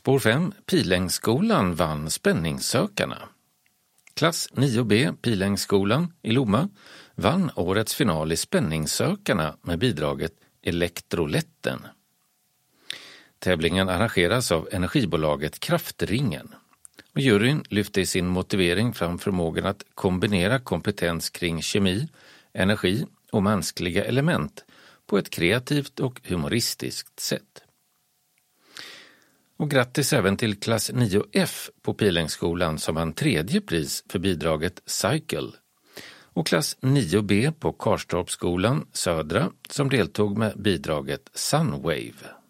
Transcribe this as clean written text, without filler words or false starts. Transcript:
Spår 5. Pilängsskolan vann Spänningssökarna. Klass 9B Pilängsskolan i Lomma vann årets final i Spänningssökarna med bidraget Elektroletten. Tävlingen arrangeras av energibolaget Kraftringen. Och juryn lyfte i sin motivering fram förmågan att kombinera kompetens kring kemi, energi och mänskliga element på ett kreativt och humoristiskt sätt. Och grattis även till klass 9F på Pilängsskolan som vann 3:e pris för bidraget Cycle. Och klass 9B på Karstorpsskolan Södra som deltog med bidraget Sunwave.